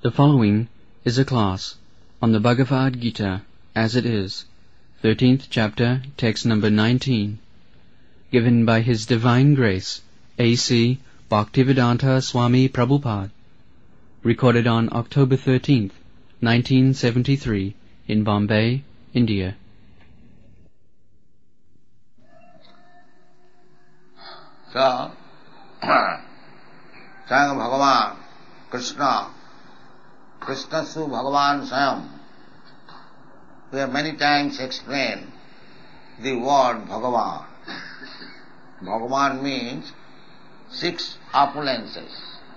The following is a class on the Bhagavad Gita as it is, 13th chapter, text number 19, given by His Divine Grace, A.C. Bhaktivedanta Swami Prabhupada, recorded on October 13th, 1973, in Bombay, India. So, Swayam Bhagavan Krishna Su Bhagavan Swayam. We have many times explained the word Bhagavan. Bhagavan means 6 opulences,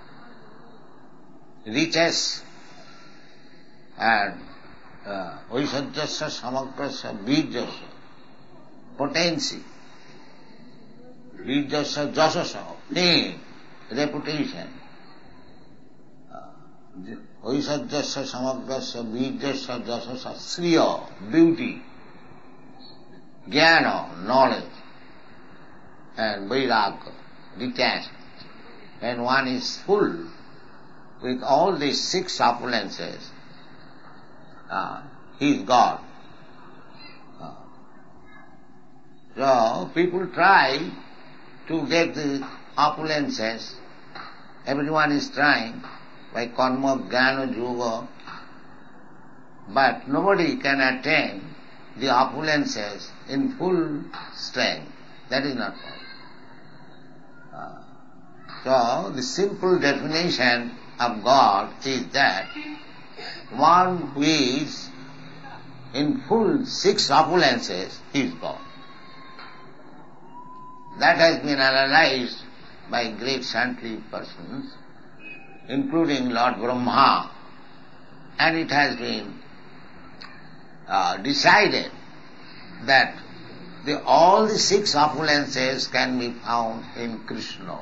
riches and Vaishajyasya Samagrasya Bijasya, potency, Bijasya Jasasya, fame, reputation. Vaishajyasya Samagrasya Bijasya Jasasya, Sriya, beauty, Jnana, knowledge, and Vairagya, detachment. When one is full with all these 6 opulences, he is God. So people try to get the opulences. Everyone is trying by karma, jnana, yoga, but nobody can attain the opulences in full strength. That is not possible. So the simple definition of God is that one who is in full 6 opulences is God. That has been analyzed by great saintly persons, including Lord Brahma, and it has been decided that all the 6 opulences can be found in Krishna.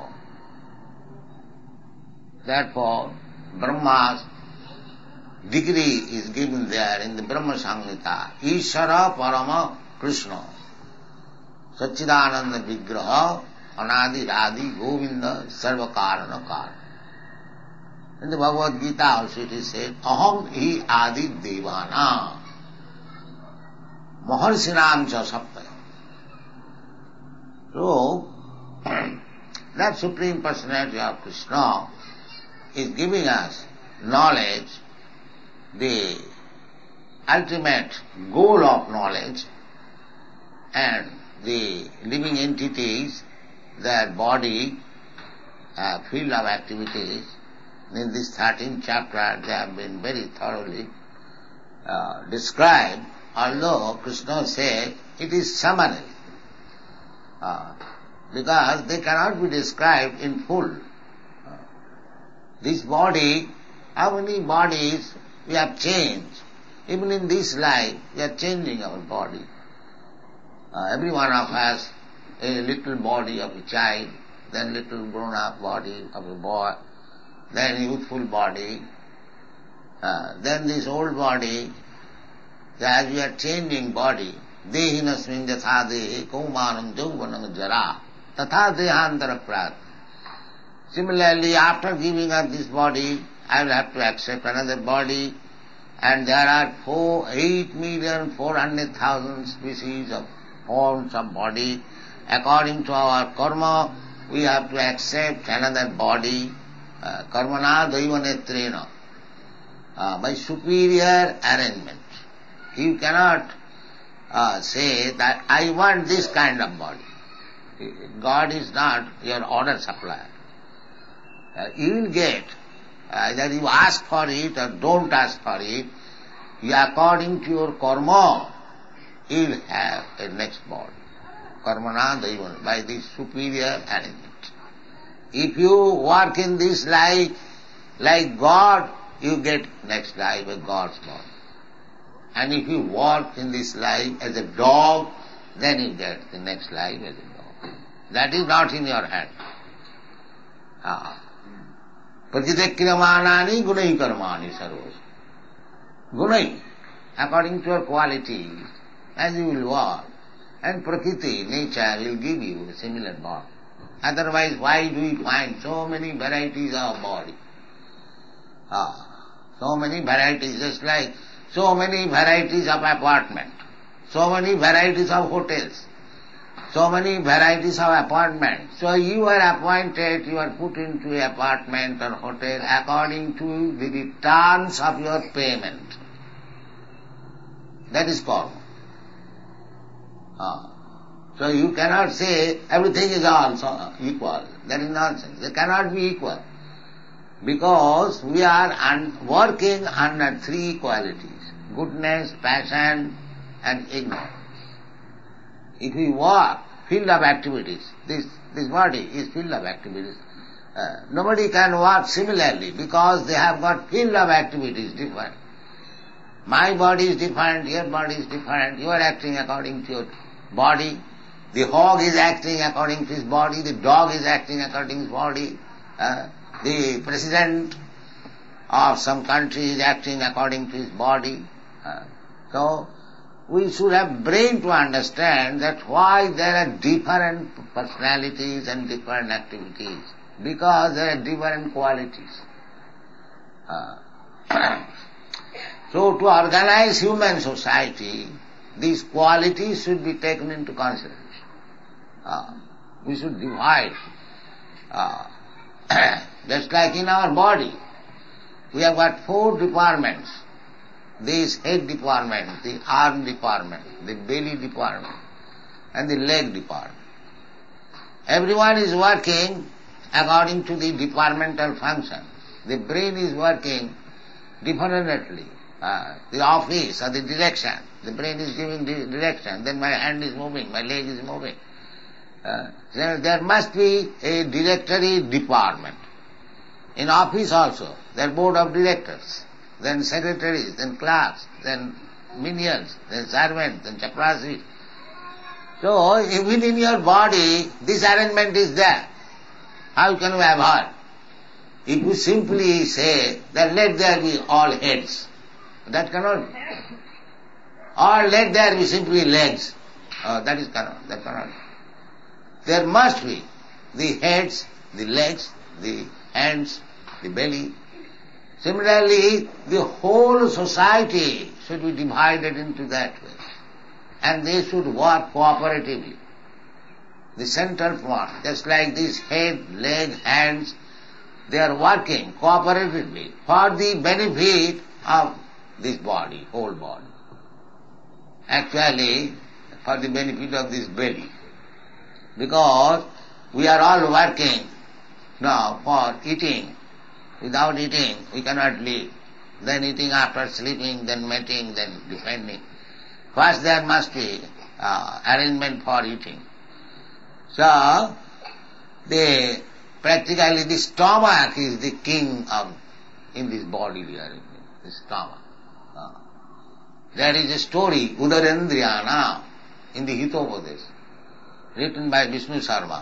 Therefore, Brahma's degree is given there in the Brahma Samhita. Ishara Parama Krishna, Satchidananda Vigraha, Anadi Radhi Govinda Sarvakarana Karana. In the Bhagavad Gita also it is said, Aham hi adi devana, Maharsinam cha saptaya. So, that Supreme Personality of Krishna is giving us knowledge, the ultimate goal of knowledge, and the living entities, their body, field of activities. In this 13th chapter they have been very thoroughly described, although Krishna said it is summary, because they cannot be described in full. This body, how many bodies we have changed? Even in this life we are changing our body. Every one of us, a little body of a child, then little grown-up body of a boy, then youthful body, then this old body. As we are changing body, dehinasmin yatha dehe kaumanam jauvanam jara tatha dehantara prat. Similarly, after giving up this body, I will have to accept another body, and there are 8,400,000 species of forms of body. According to our karma, we have to accept another body, karmana daivanetrena, by superior arrangement. You cannot say that I want this kind of body. God is not your order supplier. You will get, either you ask for it or don't ask for it, according to your karma, you will have a next body. Karmana daivan, by this superior arrangement. If you work in this life like God, you get next life a God's body. And if you work in this life as a dog, then you get the next life as a dog. That is not in your hand. Pratidekriyamanani gunai karmani sarvas. Gunai, according to your quality, as you will work, and Prakriti, nature, will give you a similar body. Otherwise, why do we find so many varieties of body? So many varieties, just like so many varieties of apartment, so many varieties of hotels, so many varieties of appointments. So you are appointed, you are put into an apartment or hotel according to the returns of your payment. That is karma. So you cannot say everything is also equal. That is nonsense. They cannot be equal. Because we are working under three qualities: goodness, passion and ignorance. If we work, field of activities, this body is field of activities. Nobody can work similarly because they have got field of activities different. My body is different, your body is different, you are acting according to your body. The hog is acting according to his body, the dog is acting according to his body, the president of some country is acting according to his body. So we should have brain to understand that why there are different personalities and different activities, because there are different qualities. So to organize human society, these qualities should be taken into consideration. We should divide. Just like in our body, we have got 4 departments. This head department, the arm department, the belly department, and the leg department. Everyone is working according to the departmental functions. The brain is working differently. The office or the direction, the brain is giving the direction, then my hand is moving, my leg is moving. There must be a directory department. In office also, there are board of directors, then secretaries, then clerks, then minions, then servants, then chaprasis. So, within your body, this arrangement is there. How can you have heard? If you simply say that let there be all heads, that cannot be. Or let there be simply legs, that cannot be. There must be the heads, the legs, the hands, the belly. Similarly, the whole society should be divided into that way. And they should work cooperatively. The central point, just like this head, leg, hands, they are working cooperatively for the benefit of this body, whole body. Actually, for the benefit of this belly. Because we are all working now for eating. Without eating, we cannot live. Then eating after sleeping, then mating, then defending. First there must be arrangement for eating. So, practically the stomach is the king in this body we are in, the stomach. There is a story, Udarendriyana, in the Hitopadesh, written by Vishnu Sharma.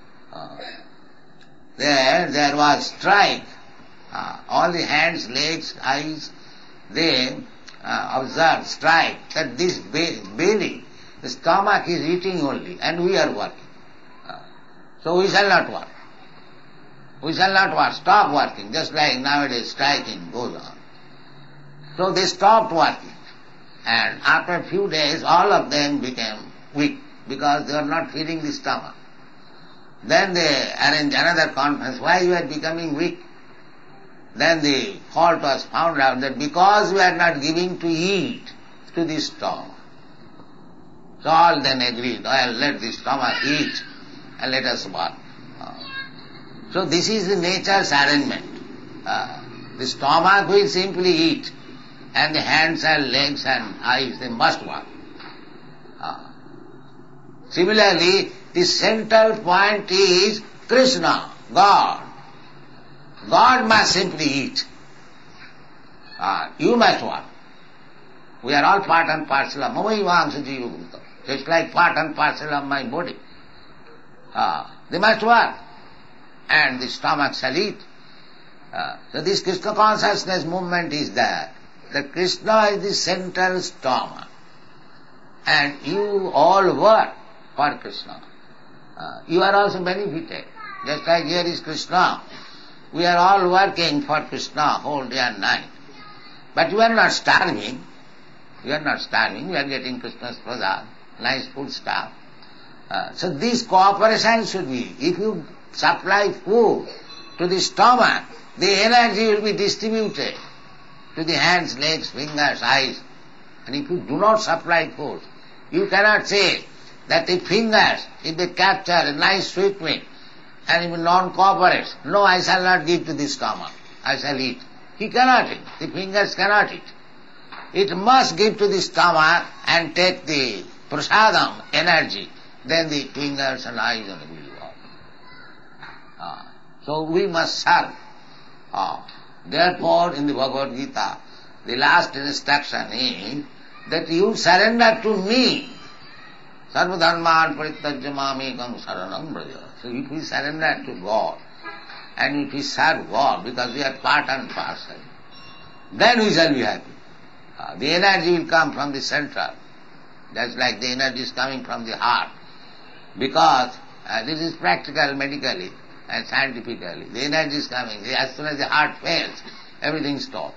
There was strike. All the hands, legs, eyes, they observe, strike, that this belly, the stomach is eating only, and we are working. So we shall not work. We shall not work, stop working, just like nowadays striking goes on. So they stopped working, and after a few days all of them became weak, because they are not feeding the stomach. Then they arranged another conference, why you are becoming weak? Then the fault was found out that because we are not giving to eat to the stomach. So all then agreed, well, let the stomach eat and let us work. So this is the nature's arrangement. The stomach will simply eat, and the hands and legs and eyes, they must work. Similarly, the central point is Krishna, God. God must simply eat. You must work. We are all part and parcel of Mamaivamsa Jiva Bhuta. Just like part and parcel of my body. They must work. And the stomach shall eat. So this Krishna consciousness movement is there. That Krishna is the central stomach. And you all work for Krishna. You are also benefited. Just like here is Krishna. We are all working for Krishna whole day and night. But you are not starving. You are not starving. You are getting Krishna's prasad, nice food stuff. So this cooperation should be. If you supply food to the stomach, the energy will be distributed to the hands, legs, fingers, eyes. And if you do not supply food, you cannot say that the fingers, if they capture a nice sweet meat, and if non-cooperates, no, I shall not give to the stomach, I shall eat. He cannot eat. The fingers cannot eat. It must give to the stomach and take the prasadam, energy, then the fingers and eyes and will work. So we must serve. Therefore, in the Bhagavad Gita, the last instruction is that you surrender to me. Sarva dharman parityajya mamekam saranam braja. So if we surrender to God, and if we serve God, because we are part and parcel, then we shall be happy. The energy will come from the center, just like the energy is coming from the heart. Because this is practical, medically and scientifically. The energy is coming. As soon as the heart fails, everything stops.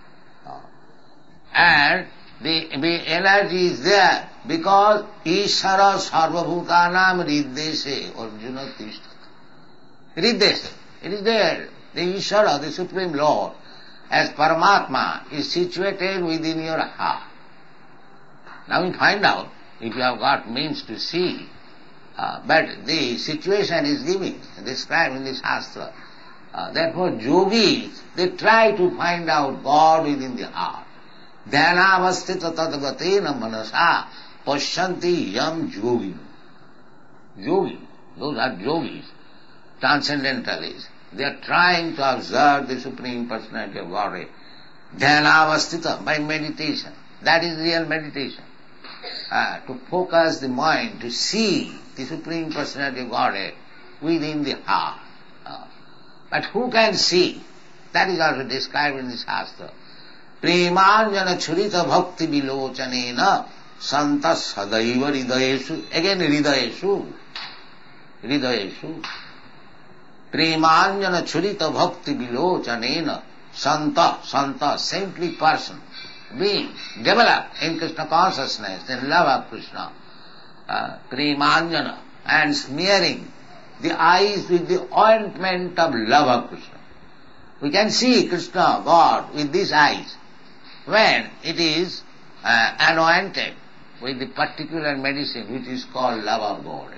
And the energy is there because Ishara Sarvabhutanam Riddeshe Arjuna Tishthat. Riddeshe. It is there. The Ishara, the Supreme Lord, as Paramatma, is situated within your heart. Now we find out, if you have got means to see, but the situation is given, described in the Shastra. Therefore yogis, they try to find out God within the heart. Dhyanavastita tadgatena manasa pasyanti yam yogi. Yogi, those are yogis, transcendentalists. They are trying to observe the Supreme Personality of Godhead. Dhyanavastita, by meditation. That is real meditation. To focus the mind, to see the Supreme Personality of Godhead within the heart. But who can see? That is also described in the Shastra. Premanjana churita bhakti vilochanena santa sadaiva hridayeshu. Again hridayeshu. Hridayeshu. Premanjana churita bhakti vilochanena santa, saintly person, being developed in Krishna consciousness, in love of Krishna. Premanjana, and smearing the eyes with the ointment of love of Krishna. We can see Krishna, God, with these eyes when it is anointed with the particular medicine which is called love of God.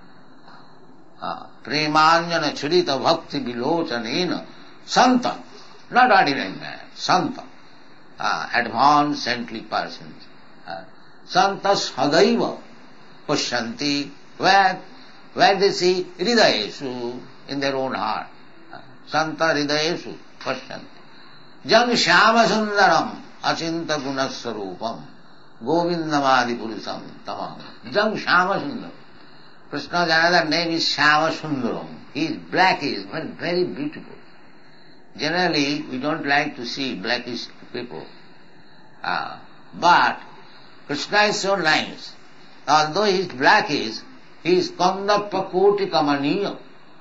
Premanjana churita bhakti vilochanena santa, not ordinary man, santa, advanced saintly persons. Santa sadaiva pasyanti, where they see hridayeshu, in their own heart. Santa hridayeshu pasyanti. Jam shyama sundaram achinta gunasarupam govindamadi purusam tamam. Jam shyama sundaram. Krishna's another name is Shyama Sundaram. He is blackish, but very beautiful. Generally, we don't like to see blackish people. But Krishna is so nice. Although he is blackish, he is kandappa koti kamaniya.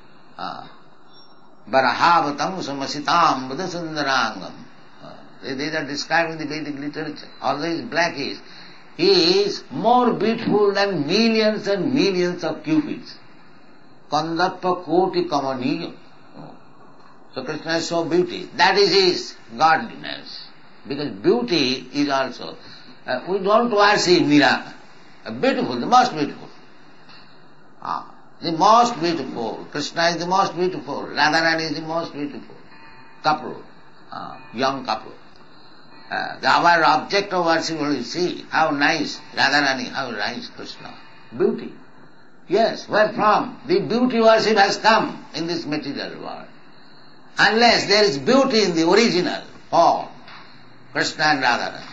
Barahavatam samasitam buddhasundarangam. These are described in the Vedic literature. Although he is blackish, he is more beautiful than millions and millions of cupids. Kandappa koti kamaniya. So Krishna is so beauty. That is his godliness. Because beauty is also, we don't worship Niraka. Beautiful, the most beautiful. The most beautiful. Krishna is the most beautiful. Radharani is the most beautiful couple, young couple. Our object of worship, you see how nice Radharani, how nice Krishna. Beauty. Yes, where from? The beauty worship has come in this material world. Unless there is beauty in the original form, Krishna and Radharani.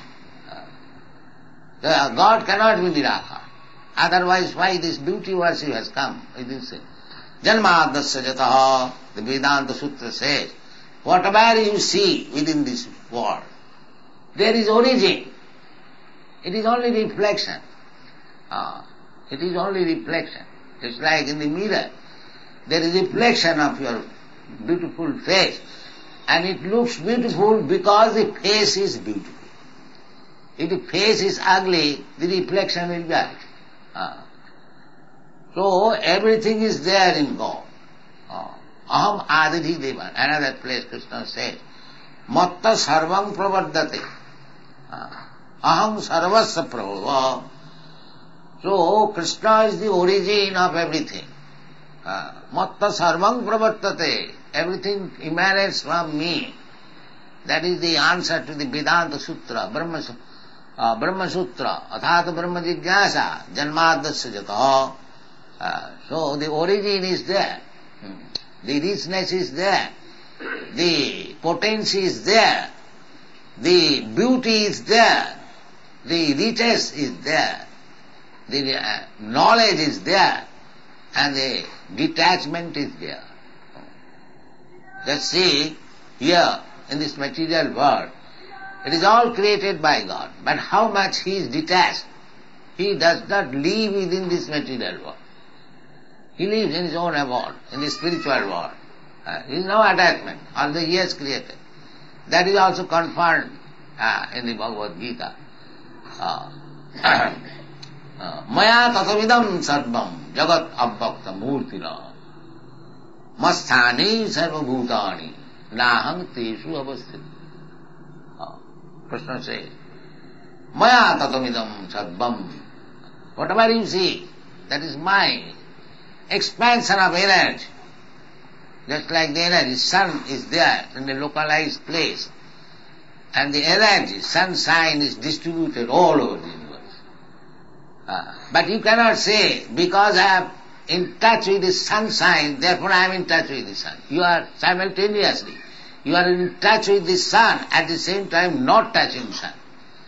God cannot be Niraka. Otherwise, why this beauty worship has come? It is Janmadasya jataha, the Vedanta Sutra says, whatever you see within this world, there is origin. It is only reflection. It is only reflection. It's like in the mirror. There is reflection of your beautiful face. And it looks beautiful because the face is beautiful. If the face is ugly, the reflection will be ugly. So everything is there in God. Aham adidhi deva. Another place Krishna says, Matta sarvam pravardate. Aham sarvasya prabhava. So Krishna is the origin of everything. Matta sarvam pravartate. Everything emanates from me. That is the answer to the Vedanta Sutra, Brahma Sutra, Athata Brahma Jigyasa, Janmadasya Jata. So the origin is there. The richness is there. The potency is there. The beauty is there. The riches is there. The knowledge is there. And the detachment is there. Just see, here in this material world, it is all created by God. But how much he is detached? He does not live within this material world. He lives in his own world, in the spiritual world. There is no attachment, although he has created. That is also confirmed in the Bhagavad Gita. Maya tatavidam sarvam jagat abbakta murtila masthani sarva bhutani naham teshu avasthita. Krishna says, Maya tatamidam sarvam. Whatever you see, that is my expansion of energy. Just like the energy, sun is there in a localized place. And the energy, sunshine is distributed all over the universe. But you cannot say, because I am in touch with the sunshine, therefore I am in touch with the sun. You are simultaneously. You are in touch with the sun, at the same time not touching the sun.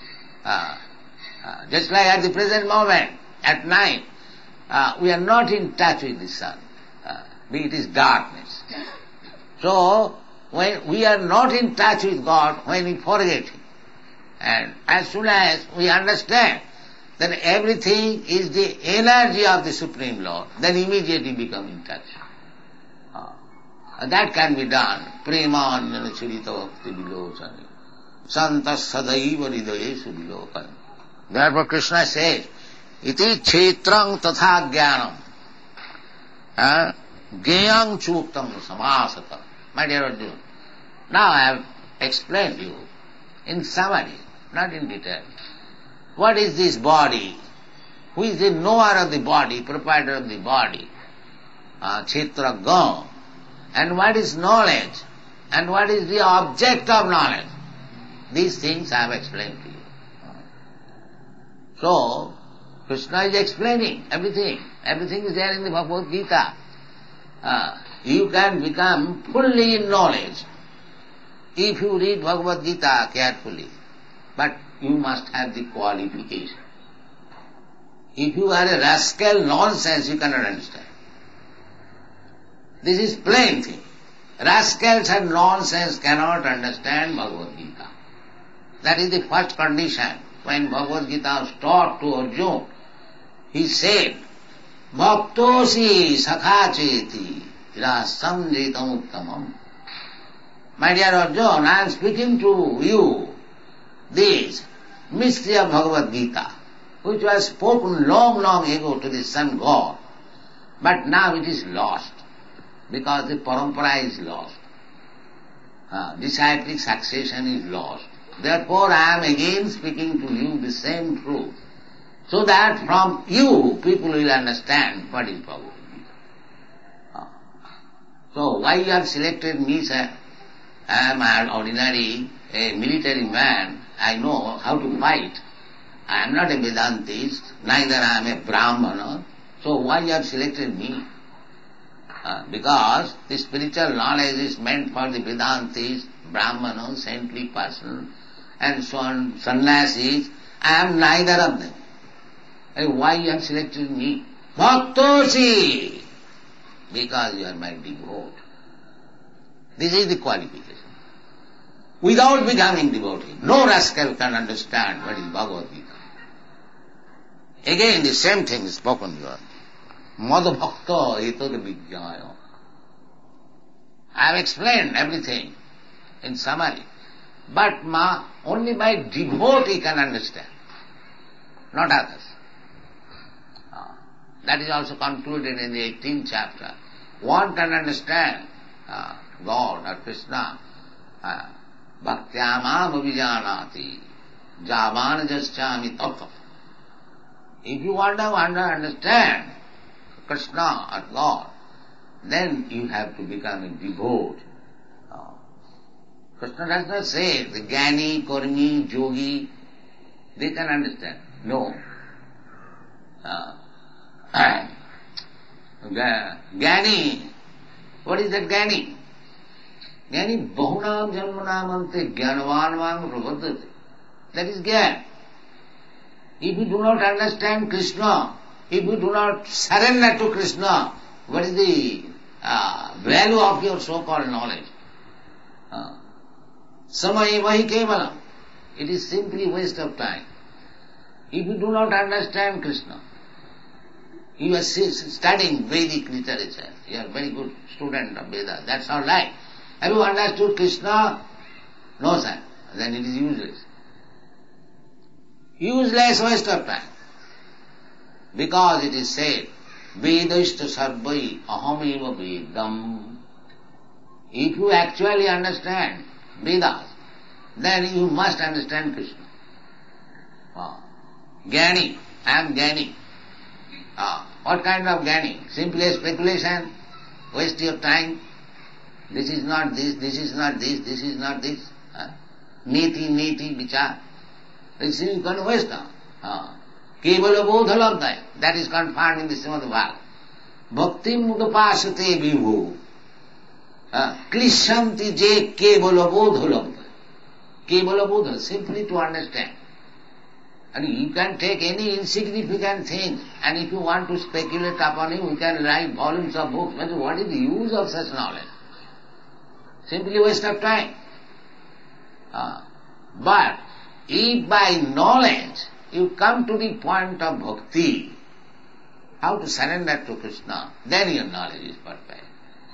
Just like at the present moment, at night, we are not in touch with the sun. It is darkness. So, when we are not in touch with God, when we forget Him, and as soon as we understand that everything is the energy of the Supreme Lord, then immediately become in touch. That can be done. Prema anjana chirita bhakti vilosani. Santas sadaiva hridayeshu vilokani. Therefore Krishna says, iti kshetrang tatha jnanam. Gyayang chuktam samasata. My dear Arjuna, now I have explained to you in summary, not in detail. What is this body? Who is the knower of the body, proprietor of the body? Kshetra gam. And what is knowledge? And what is the object of knowledge? These things I have explained to you. So, Krishna is explaining everything. Everything is there in the Bhagavad Gita. You can become fully in knowledge if you read Bhagavad Gita carefully. But you must have the qualification. If you are a rascal nonsense, you cannot understand. This is plain thing. Rascals and nonsense cannot understand Bhagavad Gita. That is the first condition. When Bhagavad Gita was taught to Arjuna, he said, Bhaktosi sakha cheti rasam jetam uttamam. My dear Arjuna, I am speaking to you this mystery of Bhagavad Gita, which was spoken long, long ago to the sun god, but now it is lost, because the parampara is lost. Disciplic succession is lost. Therefore I am again speaking to you the same truth, so that from you people will understand what is Bhagavad Gita. So why you have selected me, sir? I am an ordinary, a military man. I know how to fight. I am not a Vedantist, neither I am a Brahmana. So why you have selected me? Because the spiritual knowledge is meant for the Vedantis, Brahmanas, saintly persons, and so on, sannyasis. I am neither of them. And why you have selected me? Bhaktosi! Because you are my devotee. This is the qualification. Without becoming devotee, no rascal can understand what is Bhagavad Gita. Again the same thing is spoken here. Madhu bhakta etad vijnaya. I have explained everything. in summary. But only by devotee can understand, not others. That is also concluded in the 18th chapter. One can understand God or Krishna. Bhaktyamam abhijanati javan jaschami tattva. If you want to understand Krishna or God, then you have to become a devotee. Krishna does not say the Jnani, Karmi, Yogi, they can understand. No. Jnani, what is that Jnani? Jnani bahunam janmanamante jnanavanvam prabhaddhati. That is Jnana. If you do not understand Krishna, if you do not surrender to Krishna, what is the value of your so-called knowledge? Samayevahi kevalam. It is simply waste of time. If you do not understand Krishna, you are studying Vedic literature, you are a very good student of Vedas, that's all right. Have you understood Krishna? No, sir. Then it is useless. Useless waste of time. Because it is said, Vedashta sarvai ahameva vedam. If you actually understand Vedas, then you must understand Krishna. Jnani, I am Jnani. What kind of Jnani? Simply a speculation, waste your time. This is not this, this is not this, this is not this. Niti, vichar. This is going to waste time. Kevala bodha labdaya. That is confirmed in the Srimad Bhagavatam. Bhakti mudapasate vibhu. Krishanti je kevala bodha labdaya. Kevala bodha, simply to understand. And you can take any insignificant thing, and if you want to speculate upon it, you can write volumes of books. But what is the use of such knowledge? Simply waste of time. But if by knowledge you come to the point of bhakti, how to surrender to Krishna, then your knowledge is perfect.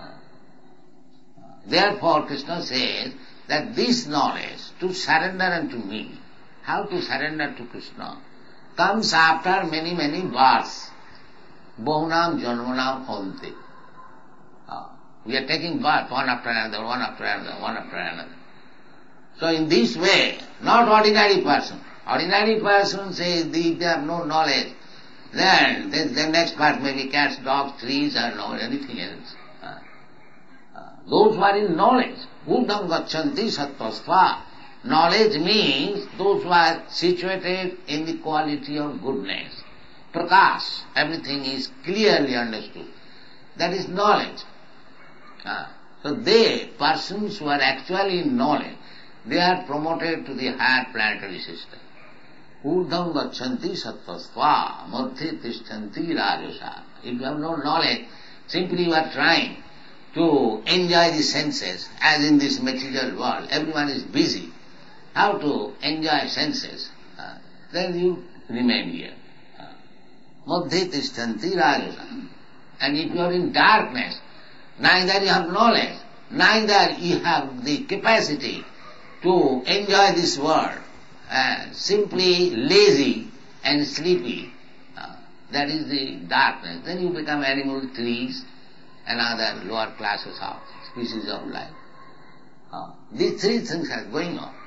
Therefore Krishna says that this knowledge, to surrender unto me, how to surrender to Krishna, comes after many, many births. Bahunam janmanam ante. We are taking birth one after another, one after another, one after another. So in this way, not ordinary person. Ordinary person says if they have no knowledge, then the next part may be cats, dogs, trees, or no anything else. Those who are in knowledge, udam gacchanti sattvastva. Knowledge means those who are situated in the quality of goodness. Prakash, everything is clearly understood. That is knowledge. So persons who are actually in knowledge, they are promoted to the higher planetary system. Urdham gacchanti sattvastva madhye tishtanti rajasa. If you have no knowledge, simply you are trying to enjoy the senses, as in this material world. Everyone is busy. How to enjoy senses? Then you remain here. Madhye tishtanti rajasa. And if you are in darkness, neither you have knowledge, neither you have the capacity to enjoy this world, simply lazy and sleepy. That is the darkness. Then you become animal, trees, and other lower classes of species of life. These three things are going on.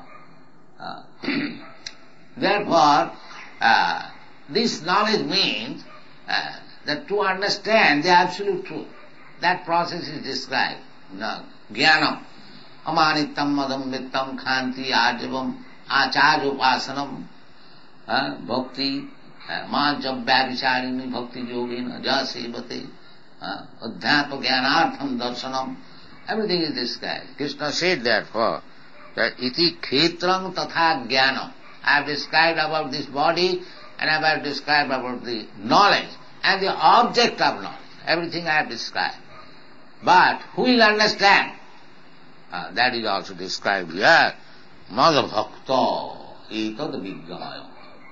Therefore, this knowledge means that to understand the absolute truth. That process is described. Jnanam, amanittam madam vittam khanti ajavam acharupasanam bhakti majabhya vicharini bhakti yogina jasevate adhyatma jnanartham darshanam. Everything is described. Krishna said therefore that iti khetram tatha jnanam. I have described about this body and I have described about the knowledge and the object of knowledge. Everything I have described. But who will understand? That is also described here. Madhavakta etad vijnaya.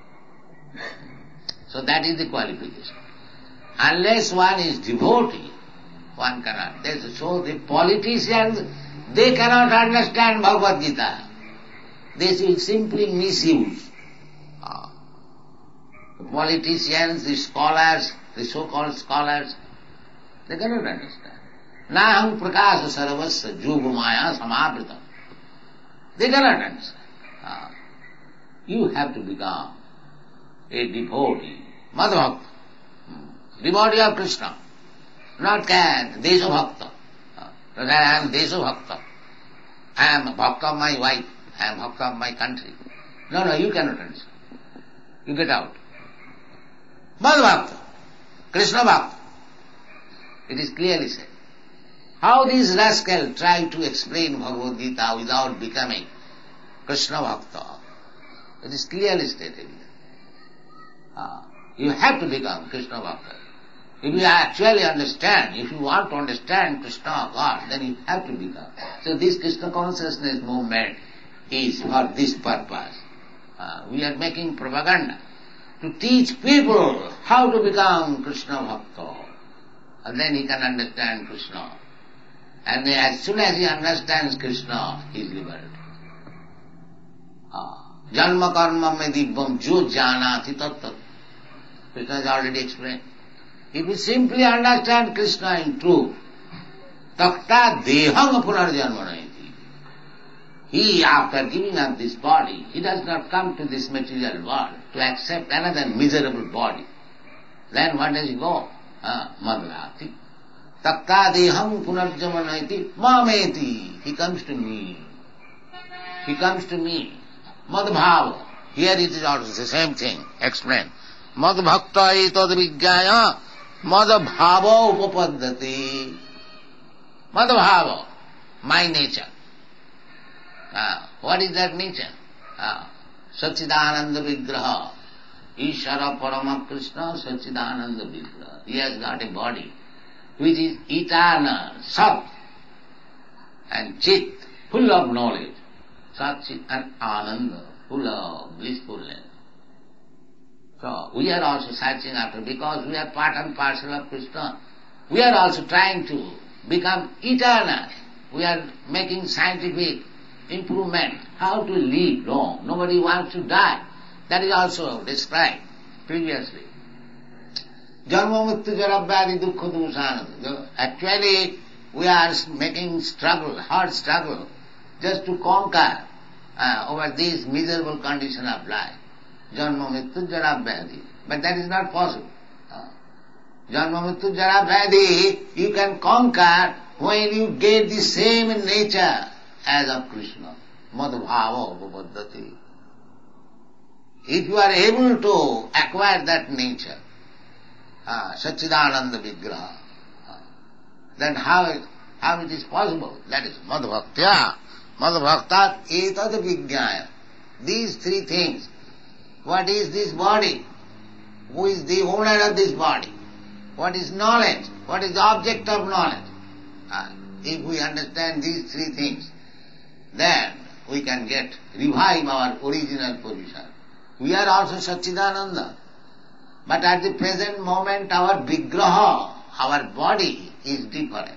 So that is the qualification. Unless one is devotee, one cannot. So the politicians, They cannot understand Bhagavad Gita. They will simply misuse. The politicians, the scholars, the so-called scholars, they cannot understand. Naham prakasa sarvasya jogumaya samavrita. They cannot understand. You have to become a devotee, Madhbhakta, devotee of Krishna, not Desha Bhakta. That I am Desha Bhakta. I am Bhakta of my wife. I am Bhakta of my country. No, you cannot understand. You get out. Madhbhakta, Krishna Bhakta. It is clearly said. How these rascals try to explain Bhagavad Gita without becoming Krishna Bhakta. It is clearly stated. You have to become Krishna Bhakta. If you actually understand, if you want to understand Krishna, God, then you have to become. So this Krishna consciousness movement is for this purpose. We are making propaganda to teach people how to become Krishna Bhakta. And then he can understand Krishna. And as soon as he understands Krishna, he is liberated. Janma karma me dibbam jo janati tat. Krishna has already explained. If you simply understand Krishna in truth, takta deham punarjanmanayati. He, after giving up this body, he does not come to this material world to accept another miserable body. Then where does he go? Madhvati. Takta deham punarjanmanayati mameti. He comes to me. He comes to me. Madhbhava. Here it is also the same thing. Explain. Madhbhakta etad vijjaya madhbhava upapaddati. Madhbhava, my nature. What is that nature? Satchidananda Vigraha. Ishara Parama Krishna Satchidananda Vigraha. He has got a body which is eternal, Sat and Chit, full of knowledge. Sat, Chit and Ananda, full of blissfulness. So we are also searching after, because we are part and parcel of Krishna, we are also trying to become eternal. We are making scientific improvement, how to live long. Nobody wants to die. That is also described previously. Janma mrityu jara vyadhi dukkha dusana. Actually, we are making struggle, hard struggle, just to conquer over this miserable condition of life. Janma mrityu jara vyadhi. But that is not possible. Janma mrityu jara vyadhi you can conquer when you get the same nature as of Krishna. Madhbhava upapaddati. If you are able to acquire that nature, Satchidananda Vigraha, then how it is possible? That is Madhbhaktya. Madhbhaktat etad vijnaya. These three things. What is this body? Who is the owner of this body? What is knowledge? What is the object of knowledge? If we understand these three things, then we can revive our original position. We are also Satchidananda. But at the present moment our Vigraha, our body is different.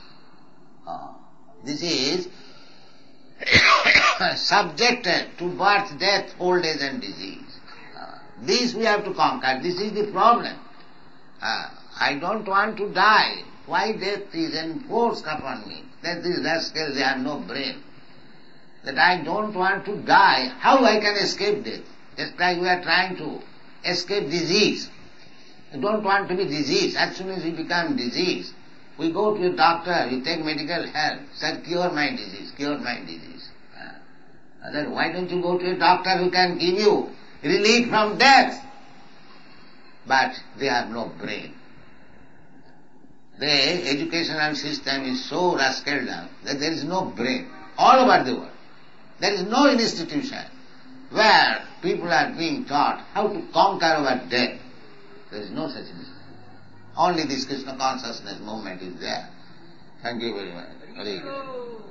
This is subjected to birth, death, old age and disease. This we have to conquer. This is the problem. I don't want to die. Why death is enforced upon me? That these rascals, they have no brain. That I don't want to die. How I can escape death? Just like we are trying to escape disease. We don't want to be diseased. As soon as we become diseased, we go to a doctor, we take medical help, say, cure my disease, cure my disease. Then why don't you go to a doctor who can give you relief from death? But they have no brain. The educational system is so rascaled down that there is no brain all over the world. There is no institution where people are being taught how to conquer over death. There is no such institution. Only this Krishna consciousness movement is there. Thank you very much. Hare Krishna.